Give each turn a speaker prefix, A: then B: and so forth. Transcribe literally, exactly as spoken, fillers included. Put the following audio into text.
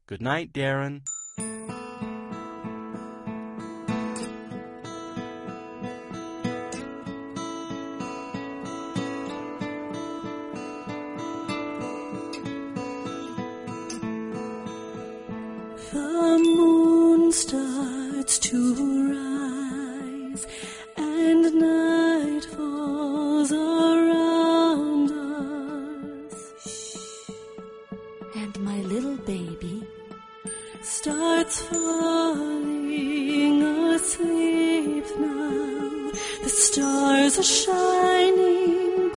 A: Good night, Darren.
B: The moon starts to rise and night falls around us. And my little baby starts falling asleep now. The stars are shining